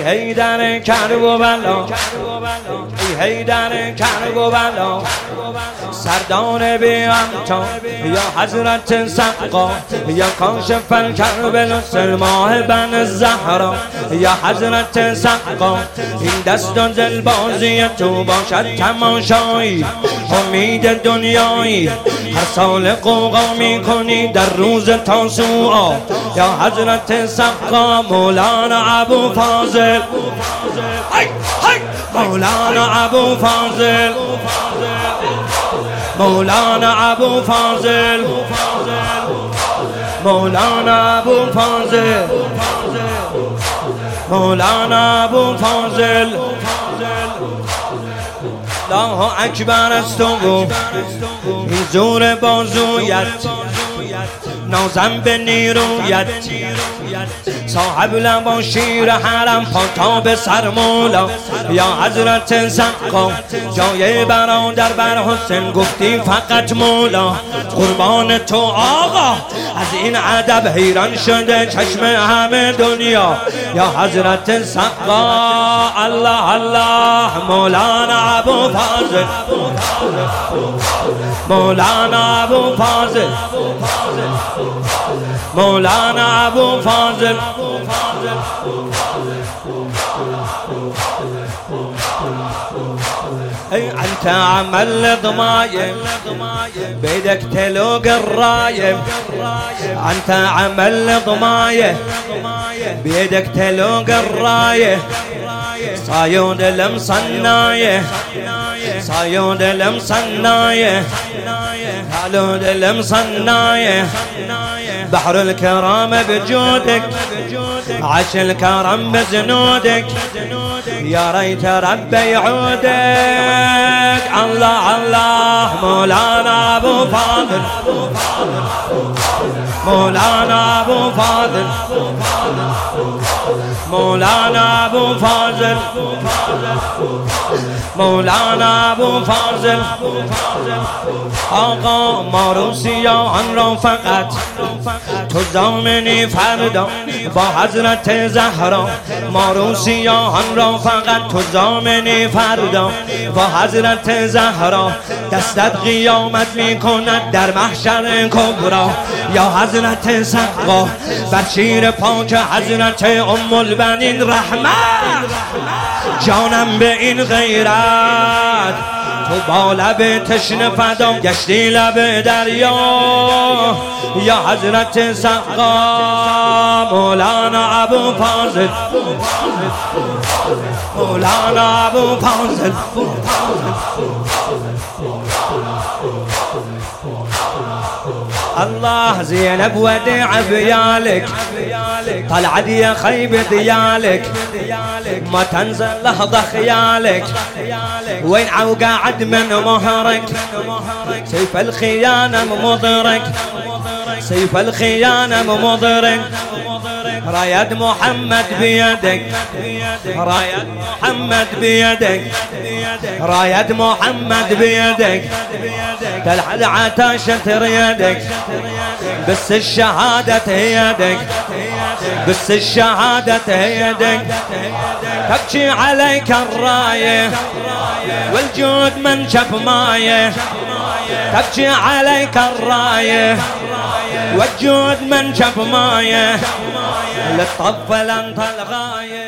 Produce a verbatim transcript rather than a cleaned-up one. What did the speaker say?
حیدر کربلا، ای حیدر کربلا، سردار بی همتا یا حضرت سقا، یا کاشف الکرب ماه بن زهرا، یا حضرت سقا. این دست و دل بازی تو باشد تماشایی، امید دنیایی هر سال قوقا میکنی در روز تاسوعا، یا حضرت سقا. مولانا ابو فاضل، مولانا ابو فاضل، مولانا ابو فاضل، مولانا ابو فاضل، مولانا ابو فاضل. الله اکبر است و این زور بازویت، نازم به نیرویت، صاحب لبا شیر حرم پانتا به سر مولا، یا حضرت سقا. جای برادر بر حسین گفتی فقط مولا، قربان تو آقا. از این ادب حیران شده چشم همه دنیا، یا حضرت سقا. الله الله. مولانا ابو فاضل، مولانا ابو فاضل، مولانا ابو فاضل. انت عمل ضمايم بيدك تلوق الرايم، انت عمل ضمايم بيدك تلوق الرايه، صايود المصنايه، صايود المصنايه، صايود المصنايه. بحر الكرام بجودك، عش الكرم بزنودك، يا ريت ربي يعودك. الله الله. مولانا ابو فاضل، مولانا ابو فاضل، مولانا ابو فاضل، مولانا ابو فاضل. آقا ما روسیان را فقط تو ضامنی فردا با حضرت زهرا، ما روسیان را فقط تو ضامنی فردا با حضرت زهرا. دستت قیامت میکند در محشر کبرا، یا حضرت سقا. بر شیر پاک حضرت ام البنین رحمت، جانم به این غیرت. تو با لب تشنه فدا گشتی لب دریا، یا حضرت سقا. مولانا ابو فاضل، مولانا ابو فاضل. الله. زينب وديع بيالك، طلعت يا خيب ديالك، ما تنزل لحظة خيالك. وين عوقعد من مهرك، سيف الخيانة مضرك، سيف الخيانة مضرك. رايد محمد بيدك، رايد محمد بيدك، رايد محمد بيدك. تلحد عتاشة ريدك، بس الشهادة يدك، بس الشهادة يدك. تبكي عليك الراية والجود من شف مايه، تبكي عليك الراية والجود من شف مايه. للطفل انت الغاية.